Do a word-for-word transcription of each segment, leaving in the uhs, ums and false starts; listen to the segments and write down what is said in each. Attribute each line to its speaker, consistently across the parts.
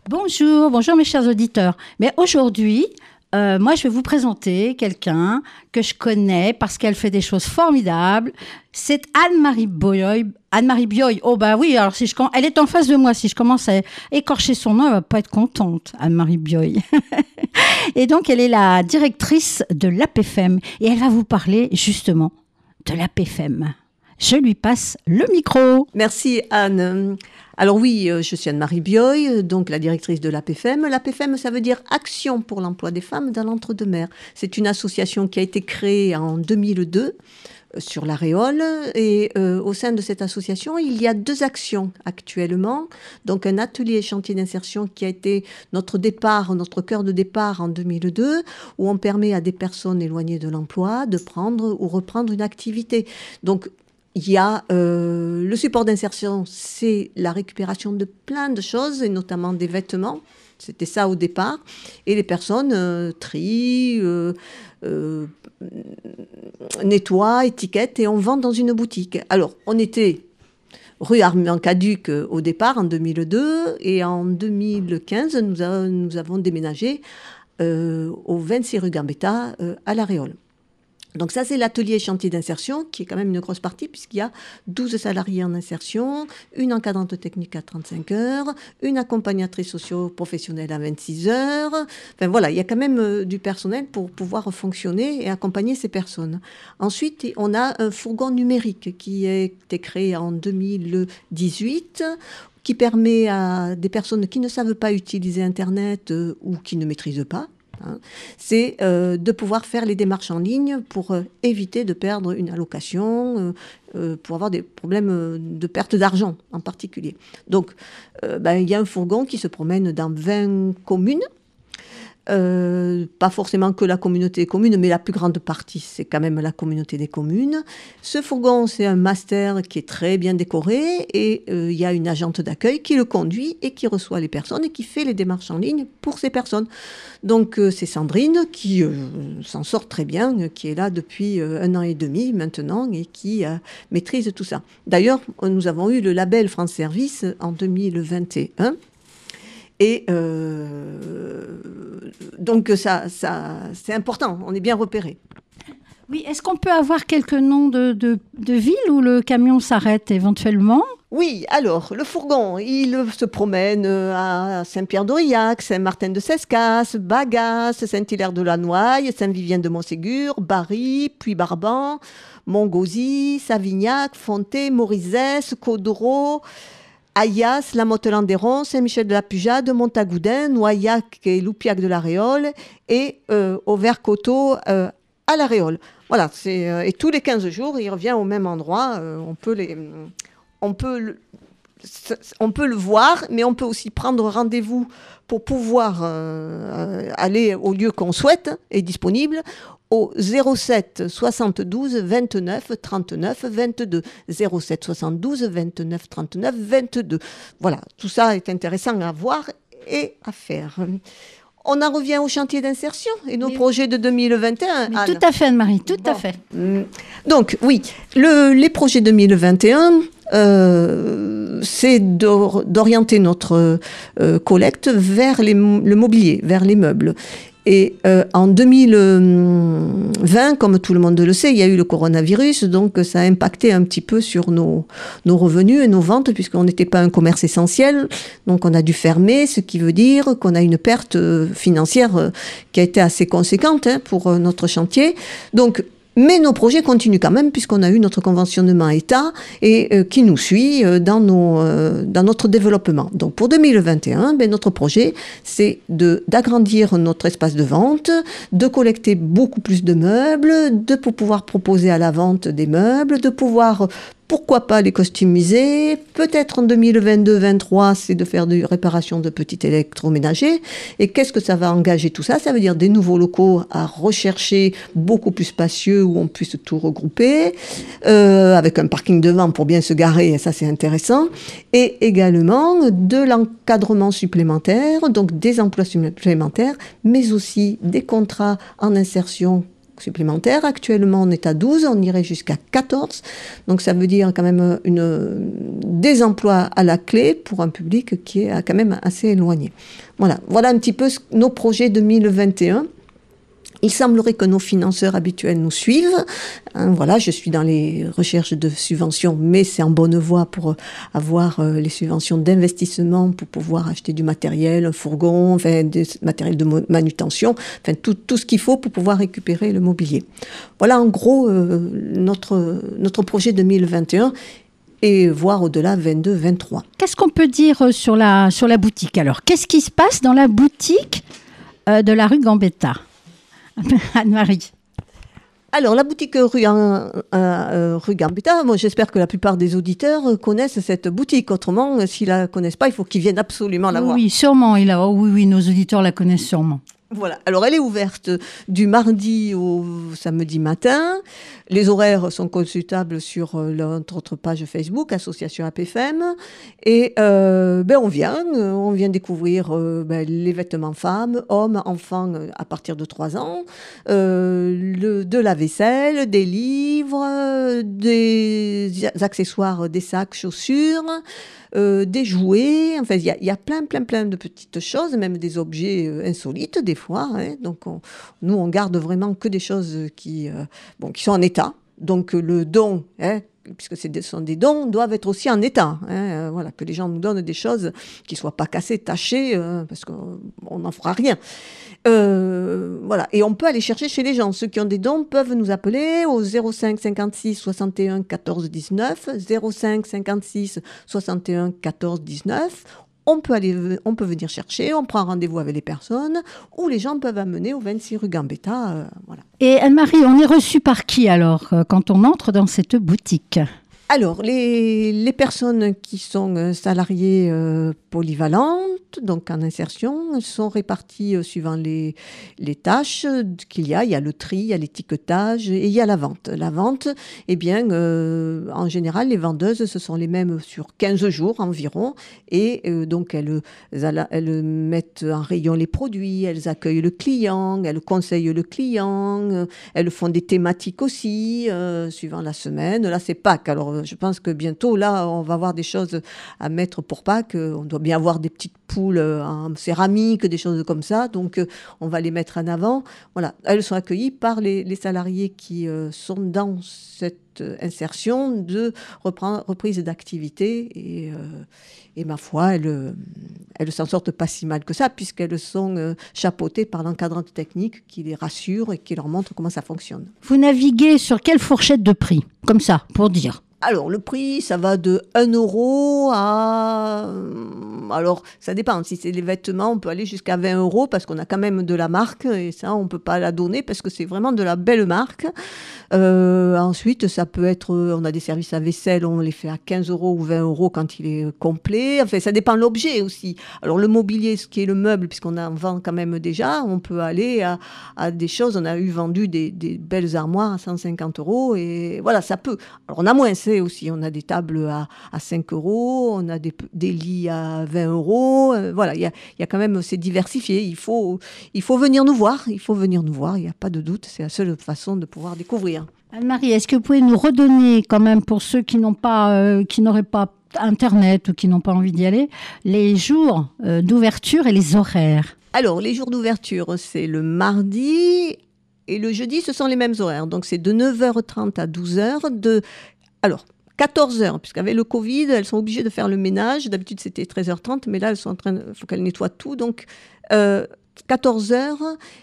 Speaker 1: Bonjour, bonjour mes chers auditeurs. Mais aujourd'hui, euh, moi je vais vous présenter quelqu'un que je connais parce qu'elle fait des choses formidables. C'est Anne-Marie Bioy. Anne-Marie Bioy. Oh bah oui, alors si je elle est en face de moi. Si je commence à écorcher son nom, elle va pas être contente, Anne-Marie Bioy. Et donc elle est la directrice de l'A P F E M et elle va vous parler justement de l'A P F E M. Je lui passe le micro.
Speaker 2: Merci Anne. Alors oui, je suis Anne-Marie Bioy, donc la directrice de l'A P F E M. L'A P F E M, ça veut dire Action pour l'emploi des femmes dans l'entre-deux-mer. C'est une association qui a été créée en deux mille deux sur la Réole. Et euh, au sein de cette association, il y a deux actions actuellement. Donc un atelier chantier d'insertion qui a été notre départ, notre cœur de départ en deux mille deux, où on permet à des personnes éloignées de l'emploi de prendre ou reprendre une activité. Donc il y a euh, le support d'insertion, c'est la récupération de plein de choses, et notamment des vêtements. C'était ça au départ. Et les personnes euh, trient, euh, euh, nettoient, étiquettent, et on vend dans une boutique. Alors, on était rue Armand-Caduc au départ, en deux mille deux, et en deux mille quinze, nous, a, nous avons déménagé euh, au vingt-six rue Gambetta, euh, à La Réole. Donc ça, c'est l'atelier chantier d'insertion, qui est quand même une grosse partie, puisqu'il y a douze salariés en insertion, une encadrante technique à trente-cinq heures, une accompagnatrice socio-professionnelle à vingt-six heures. Enfin voilà, il y a quand même euh, du personnel pour pouvoir fonctionner et accompagner ces personnes. Ensuite, on a un fourgon numérique qui a été créé en deux mille dix-huit, qui permet à des personnes qui ne savent pas utiliser Internet euh, ou qui ne maîtrisent pas, Hein. c'est euh, de pouvoir faire les démarches en ligne pour euh, éviter de perdre une allocation, euh, euh, pour avoir des problèmes euh, de perte d'argent en particulier. Donc, euh, ben, il y a un fourgon qui se promène dans vingt communes. Euh, pas forcément que la communauté des communes, mais la plus grande partie, c'est quand même la communauté des communes. Ce fourgon, c'est un master qui est très bien décoré, et euh, il y a une agente d'accueil qui le conduit et qui reçoit les personnes et qui fait les démarches en ligne pour ces personnes. Donc euh, c'est Sandrine qui euh, s'en sort très bien, qui est là depuis euh, un an et demi maintenant et qui euh, maîtrise tout ça. D'ailleurs, nous avons eu le label France Service en deux mille vingt et un. Et euh, donc, ça, ça, c'est important, on est bien repéré.
Speaker 1: Oui, est-ce qu'on peut avoir quelques noms de, de, de villes où le camion s'arrête éventuellement ?
Speaker 2: Oui, alors, le fourgon, il se promène à Saint-Pierre-d'Aurillac, Saint-Martin-de-Cescas, Bagas, Saint-Hilaire-de-la-Noye, Saint-Vivien-de-Montségur, Bari, Puy-Barban, Montgauzy, Savignac, Fontaine, Morizès, Caudereau, Ayas, La Motte-Landéron, Saint-Michel-de-la-Pujade, Montagoudin, Noyac et Loupiac de la Réole, et euh, Auvers-Coteau euh, à la Réole. Voilà, c'est, euh, et tous les quinze jours, il revient au même endroit. Euh, on peut les, on peut le, on peut le voir, mais on peut aussi prendre rendez-vous pour pouvoir euh, aller au lieu qu'on souhaite et disponible, au zéro sept soixante-douze vingt-neuf trente-neuf vingt-deux. zéro sept soixante-douze vingt-neuf trente-neuf vingt-deux. Voilà, tout ça est intéressant à voir et à faire. On en revient au chantier d'insertion et nos mais projets de deux mille vingt et un.
Speaker 1: Tout à fait, Anne-Marie, tout bon. à fait.
Speaker 2: Donc, oui, le, les projets deux mille vingt et un, euh, c'est d'or, d'orienter notre euh, collecte vers les, le mobilier, vers les meubles. Et euh, en deux mille vingt, comme tout le monde le sait, il y a eu le coronavirus, donc ça a impacté un petit peu sur nos, nos revenus et nos ventes, puisqu'on n'était pas un commerce essentiel. Donc on a dû fermer, ce qui veut dire qu'on a une perte financière qui a été assez conséquente hein, pour notre chantier. Donc, mais nos projets continuent quand même, puisqu'on a eu notre conventionnement État et euh, qui nous suit euh, dans, nos, euh, dans notre développement. Donc pour deux mille vingt et un, ben, notre projet, c'est de, d'agrandir notre espace de vente, de collecter beaucoup plus de meubles, de pour pouvoir proposer à la vente des meubles, de pouvoir... Pourquoi pas les customiser? Peut-être en deux mille vingt-deux vingt-trois, c'est de faire des réparations de petits électroménagers. Et qu'est-ce que ça va engager tout ça? Ça veut dire des nouveaux locaux à rechercher, beaucoup plus spacieux, où on puisse tout regrouper, euh, avec un parking devant pour bien se garer, et ça c'est intéressant. Et également de l'encadrement supplémentaire, donc des emplois supplémentaires, mais aussi des contrats en insertion supplémentaires. Actuellement, on est à douze, on irait jusqu'à quatorze. Donc ça veut dire quand même une, des emplois à la clé pour un public qui est quand même assez éloigné. Voilà, voilà un petit peu nos projets deux mille vingt et un. Il semblerait que nos financeurs habituels nous suivent. Hein, voilà, je suis dans les recherches de subventions, mais c'est en bonne voie pour avoir euh, les subventions d'investissement pour pouvoir acheter du matériel, un fourgon, enfin, des matériels de manutention, enfin tout, tout ce qu'il faut pour pouvoir récupérer le mobilier. Voilà en gros euh, notre, notre projet deux mille vingt et un et voire au-delà vingt-deux vingt-trois.
Speaker 1: Qu'est-ce qu'on peut dire sur la, sur la boutique alors? Qu'est-ce qui se passe dans la boutique euh, de la rue Gambetta? Anne-Marie.
Speaker 2: Alors, la boutique rue, euh, euh, rue Gambetta, moi j'espère que la plupart des auditeurs connaissent cette boutique. Autrement, s'ils ne la connaissent pas, il faut qu'ils viennent absolument la
Speaker 1: oui,
Speaker 2: voir.
Speaker 1: Oui, sûrement. Il a, oh, oui, oui, nos auditeurs la connaissent sûrement.
Speaker 2: Voilà. Alors, elle est ouverte du mardi au samedi matin. Les horaires sont consultables sur notre page Facebook, Association A P F M. Et euh, ben, on vient, on vient découvrir euh, ben, les vêtements femmes, hommes, enfants à partir de trois ans, euh, le, de la vaisselle, des livres, des accessoires, des sacs, chaussures. Euh, des jouets, enfin il y, y a plein plein plein de petites choses, même des objets euh, insolites des fois, hein. Donc on, nous on garde vraiment que des choses qui, euh, bon, qui sont en état, donc euh, le don, hein, puisque ce sont des dons, doivent être aussi en état, hein, euh, voilà, que les gens nous donnent des choses qui ne soient pas cassées, tachées, euh, parce qu'on n'en fera rien. Euh, voilà, et on peut aller chercher chez les gens. Ceux qui ont des dons peuvent nous appeler au zéro cinq cinquante-six soixante et un quatorze dix-neuf, zéro cinq cinquante-six soixante et un quatorze dix-neuf. On peut aller, on peut venir chercher, on prend rendez-vous avec les personnes, ou les gens peuvent amener au vingt-six rue Gambetta. Euh, voilà.
Speaker 1: Et Anne-Marie, on est reçu par qui alors quand on entre dans cette boutique?
Speaker 2: Alors, les, les personnes qui sont salariées euh, polyvalentes, donc en insertion, sont réparties euh, suivant les, les tâches qu'il y a. Il y a le tri, il y a l'étiquetage et il y a la vente. La vente, eh bien, euh, en général, les vendeuses, ce sont les mêmes sur quinze jours environ. Et euh, donc, elles, elles, elles mettent en rayon les produits, elles accueillent le client, elles conseillent le client, elles font des thématiques aussi, euh, suivant la semaine. Là, c'est Pâques. Alors, je pense que bientôt, là, on va avoir des choses à mettre pour Pâques. On doit bien avoir des petites poules en céramique, des choses comme ça. Donc, on va les mettre en avant. Voilà. Elles sont accueillies par les, les salariés qui euh, sont dans cette insertion de repren- reprise d'activité. Et, euh, et ma foi, elles, elles s'en sortent pas si mal que ça, puisqu'elles sont euh, chapeautées par l'encadrante technique qui les rassure et qui leur montre comment ça fonctionne.
Speaker 1: Vous naviguez sur quelle fourchette de prix? Comme ça, pour dire.
Speaker 2: Alors, le prix, ça va de un euro à... Alors, ça dépend. Si c'est les vêtements, on peut aller jusqu'à vingt euros parce qu'on a quand même de la marque. Et ça, on ne peut pas la donner parce que c'est vraiment de la belle marque. Euh, ensuite, ça peut être... On a des services à vaisselle, on les fait à quinze euros ou vingt euros quand il est complet. Enfin, ça dépend de l'objet aussi. Alors, le mobilier, ce qui est le meuble, puisqu'on en vend quand même déjà, on peut aller à, à des choses. On a eu vendu des, des belles armoires à cent cinquante euros. Et voilà, ça peut... Alors, on a moins, aussi. On a des tables à, à cinq euros, on a des, des lits à vingt euros. Euh, voilà, il y a, y a quand même, c'est diversifié. Il faut, il faut venir nous voir. Il faut venir nous voir, il n'y a pas de doute. C'est la seule façon de pouvoir découvrir.
Speaker 1: Anne-Marie, est-ce que vous pouvez nous redonner quand même, pour ceux qui n'ont pas, euh, qui n'auraient pas Internet ou qui n'ont pas envie d'y aller, les jours euh, d'ouverture et les horaires?
Speaker 2: Alors, les jours d'ouverture, c'est le mardi et le jeudi, ce sont les mêmes horaires. Donc, c'est de neuf heures trente à douze heures, de... Alors, quatorze heures, puisqu'avec le Covid, elles sont obligées de faire le ménage. D'habitude, c'était treize heures trente, mais là, elles sont en train de... Il faut qu'elles nettoient tout. Donc, euh, quatorze heures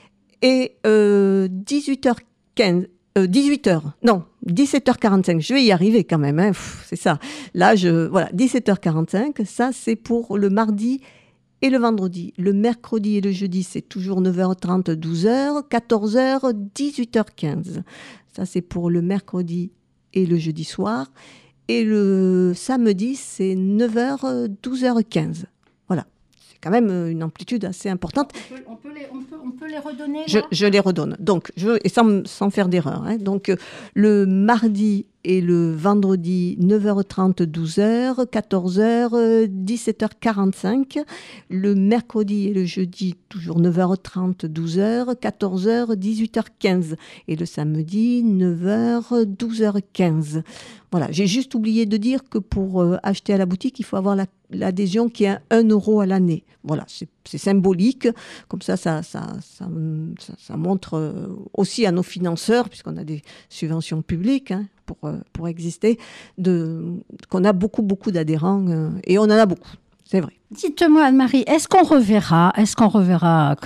Speaker 2: et euh, dix-huit heures quinze. Euh, dix-huit heures. Non, dix-sept heures quarante-cinq. Je vais y arriver quand même. Hein. Pff, c'est ça. Là, je... Voilà, dix-sept heures quarante-cinq. Ça, c'est pour le mardi et le vendredi. Le mercredi et le jeudi, c'est toujours neuf heures trente, douze heures. quatorze heures, dix-huit heures quinze. Ça, c'est pour le mercredi et le jeudi soir. Et le samedi, c'est neuf heures, douze heures quinze. Voilà. C'est quand même une amplitude assez importante.
Speaker 1: On peut, on peut, les, on peut, on peut les redonner là
Speaker 2: je, je les redonne. Donc, je, et sans, sans faire d'erreur. Hein. Donc, le mardi et le vendredi neuf heures trente, douze heures, quatorze heures, dix-sept heures quarante-cinq. Le mercredi et le jeudi, toujours neuf heures trente, douze heures, quatorze heures, dix-huit heures quinze. Et le samedi, neuf heures, douze heures quinze. Voilà, j'ai juste oublié de dire que pour euh, acheter à la boutique, il faut avoir la, l'adhésion qui est à un euro à l'année. Voilà, c'est, c'est symbolique. Comme ça ça, ça, ça, ça, ça montre aussi à nos financeurs, puisqu'on a des subventions publiques hein, pour, pour exister, de, qu'on a beaucoup, beaucoup d'adhérents euh, et on en a beaucoup. C'est vrai.
Speaker 1: Dites-moi, Anne-Marie, est-ce qu'on reverra, est-ce qu'on reverra,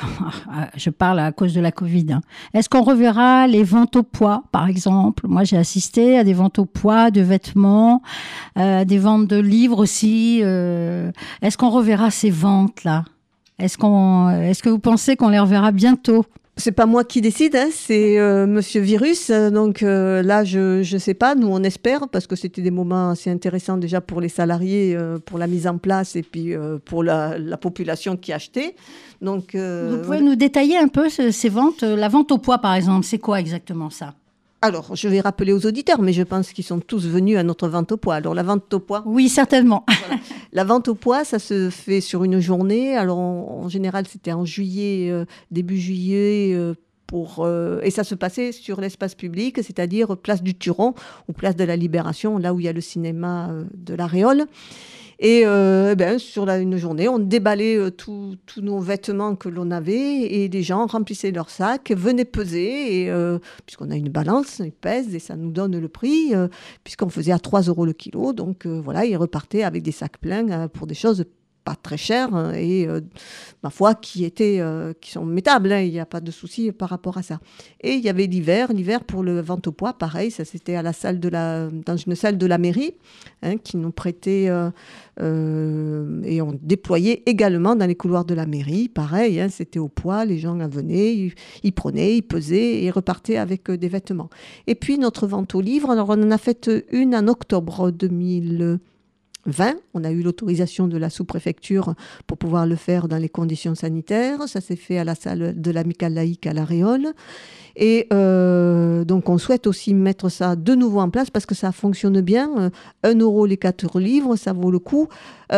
Speaker 1: je parle à cause de la Covid, hein, est-ce qu'on reverra les ventes au poids, par exemple? Moi, j'ai assisté à des ventes au poids de vêtements, euh, des ventes de livres aussi. Euh, est-ce qu'on reverra ces ventes-là? Est-ce qu'on, est-ce que vous pensez qu'on les reverra bientôt?
Speaker 2: C'est pas moi qui décide, hein, c'est euh, Monsieur Virus. Donc euh, là, je je sais pas. Nous, on espère parce que c'était des moments assez intéressants déjà pour les salariés, euh, pour la mise en place et puis euh, pour la, la population qui achetait. Donc
Speaker 1: euh, vous pouvez nous détailler un peu ce, ces ventes, la vente au poids par exemple. C'est quoi exactement ça?
Speaker 2: Alors, je vais rappeler aux auditeurs, mais je pense qu'ils sont tous venus à notre vente au poids. Alors, la vente au poids...
Speaker 1: Oui, certainement.
Speaker 2: Voilà. La vente au poids, ça se fait sur une journée. Alors, en, en général, c'était en juillet, euh, début juillet, euh, pour, euh, et ça se passait sur l'espace public, c'est-à-dire place du Turon ou place de la Libération, là où il y a le cinéma euh, de la Réole. Et euh, ben, sur la, une journée, on déballait euh, tous nos vêtements que l'on avait et les gens remplissaient leurs sacs, venaient peser, et, euh, puisqu'on a une balance, ils pèsent et ça nous donne le prix, euh, puisqu'on faisait à trois euros le kilo. Donc euh, voilà, ils repartaient avec des sacs pleins euh, pour des choses pas très chères hein, et, euh, ma foi, qui, étaient, euh, qui sont mettables. Hein, il n'y a pas de souci par rapport à ça. Et il y avait l'hiver, l'hiver pour le vente au poids, pareil, ça c'était à la salle de la, dans une salle de la mairie hein, qui nous prêtait... Euh, Euh, et on déployait également dans les couloirs de la mairie, pareil, hein, c'était au poids, les gens venaient, ils, ils prenaient, ils pesaient et repartaient avec euh, des vêtements. Et puis notre vente aux livres, alors on en a fait une en octobre deux mille vingt, on a eu l'autorisation de la sous-préfecture pour pouvoir le faire dans les conditions sanitaires, ça s'est fait à la salle de l'Amicale laïque à La Réole. Et euh, donc, on souhaite aussi mettre ça de nouveau en place parce que ça fonctionne bien. Un euro les quatre livres, ça vaut le coup.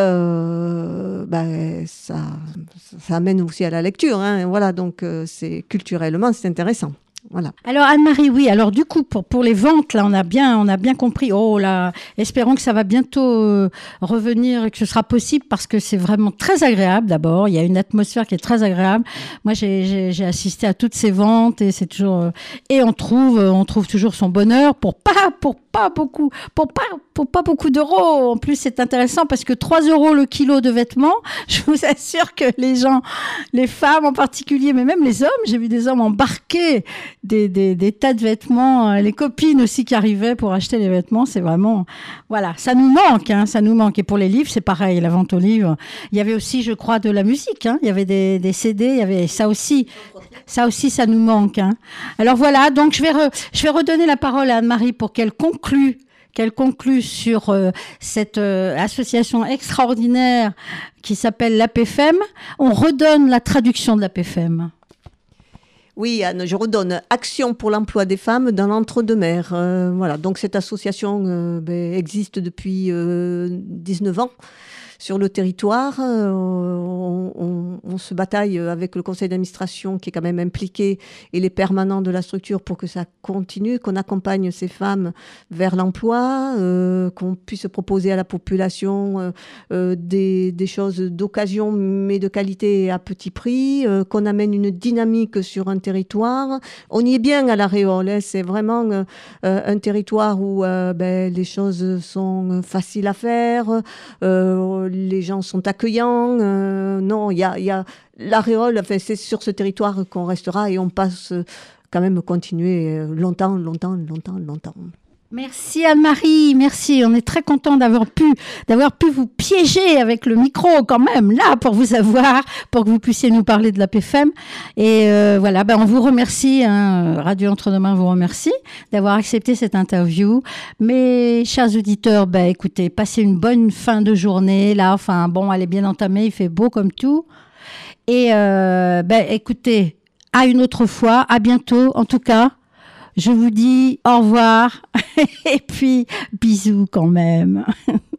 Speaker 2: Euh, ben, ça, ça amène aussi à la lecture. Hein. Voilà, donc euh, c'est culturellement, c'est intéressant. Voilà.
Speaker 1: Alors Anne-Marie, oui. Alors du coup, pour, pour les ventes, là, on a bien, on a bien compris. Oh là, espérons que ça va bientôt euh, revenir et que ce sera possible parce que c'est vraiment très agréable. D'abord, il y a une atmosphère qui est très agréable. Moi, j'ai, j'ai, j'ai assisté à toutes ces ventes et c'est toujours euh, et on trouve, on trouve toujours son bonheur pour pas, pour pas beaucoup, pour pas, pour pas beaucoup d'euros. En plus, c'est intéressant parce que trois euros le kilo de vêtements. Je vous assure que les gens, les femmes en particulier, mais même les hommes, j'ai vu des hommes embarquer. Des, des, des tas de vêtements, les copines aussi qui arrivaient pour acheter les vêtements, c'est vraiment, voilà, ça nous manque, hein, ça nous manque. Et pour les livres, c'est pareil, la vente aux livres. Il y avait aussi, je crois, de la musique, hein, il y avait des, des C D, il y avait ça aussi, ça aussi, ça nous manque. Hein. Alors voilà, donc je vais, re, je vais redonner la parole à Anne-Marie pour qu'elle conclue, qu'elle conclue sur euh, cette euh, association extraordinaire qui s'appelle l'A P F E M. On redonne la traduction de l'A P F E M.
Speaker 2: Oui, Anne, je redonne Action pour l'emploi des femmes dans l'entre-deux-mers. Euh, voilà, donc cette association euh, ben, existe depuis euh, dix-neuf ans sur le territoire. Euh, on, on, on se bataille avec le conseil d'administration qui est quand même impliqué et les permanents de la structure pour que ça continue, qu'on accompagne ces femmes vers l'emploi, euh, qu'on puisse proposer à la population euh, euh, des, des choses d'occasion mais de qualité à petit prix, euh, qu'on amène une dynamique sur un territoire. On y est bien à La Réole, hein, c'est vraiment euh, un territoire où euh, ben, les choses sont faciles à faire, euh, les gens sont accueillants. Euh, non, il y a, y a La Réole, enfin, c'est sur ce territoire qu'on restera et on passe quand même continuer longtemps, longtemps, longtemps, longtemps.
Speaker 1: Merci Anne-Marie, merci. On est très content d'avoir pu, d'avoir pu vous piéger avec le micro quand même là pour vous avoir, pour que vous puissiez nous parler de l'A P F E M. Et euh, voilà, ben on vous remercie, hein, Radio Entre-deux-Mains vous remercie d'avoir accepté cette interview. Mes chers auditeurs, ben écoutez, passez une bonne fin de journée là. Enfin bon, elle est bien entamée, il fait beau comme tout. Et euh, ben écoutez, à une autre fois, à bientôt en tout cas. Je vous dis au revoir et puis bisous quand même.